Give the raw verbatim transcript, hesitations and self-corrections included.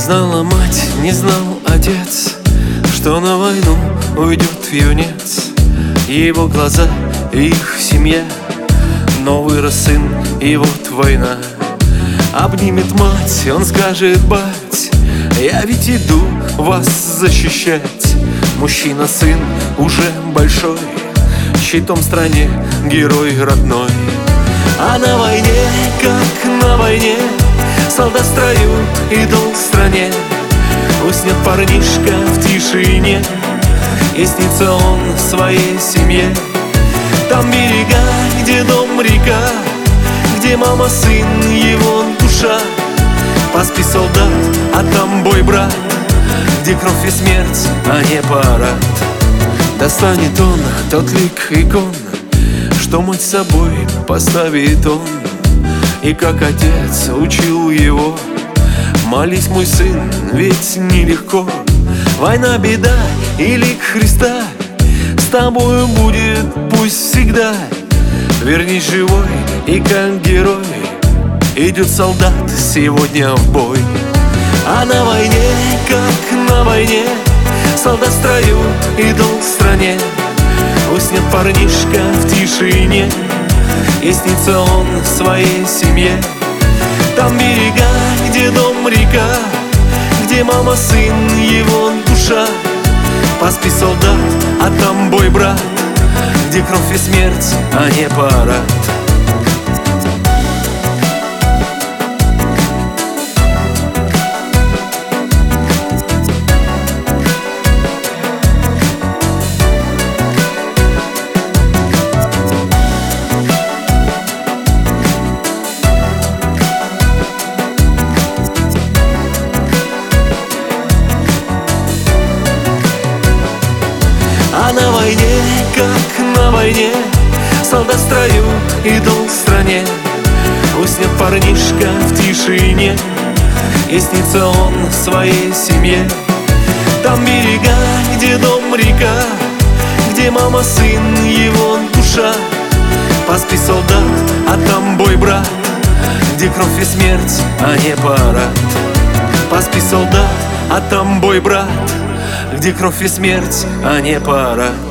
знала мать, не знал отец, что на войну уйдет юнец. Его глаза, их семья, но вырос сын, и вот война. Обнимет мать, он скажет: бать, я ведь иду вас защищать. Мужчина, сын уже большой, щитом стране герой родной. А на войне, как на войне, солдат в строю и долг стране. Уснет парнишка в тишине, и снится он своей семье. Там берега, где дом, река, где мама, сын, его душа. Поспи, солдат, а там бой, брат, где кровь и смерть, а не парад. Достанет он тот лик икон, что мать с собой поставит он. И как отец учил его: молись, мой сын, ведь нелегко. Война, беда и лик Христа с тобою будет пусть всегда. Вернись живой, и как герой идет солдат сегодня в бой. А на войне, как на войне, солдат в строю и долг стране. Уснет парнишка в тишине, и снится он своей семье. Там берега, где дом, река, где мама, сын, его душа. Поспи, солдат, а там бой, брат, где кровь и смерть, а не парад. А на войне, как на войне, солдат в строю и долг стране. Уснет парнишка в тишине, и снится он своей семье. Там берега, где дом, река, где мама, сын, его душа. Поспи, солдат, а там бой, брат, где кровь и смерть, а не парад. Поспи, солдат, а там бой, брат, где кровь и смерть, а не парад.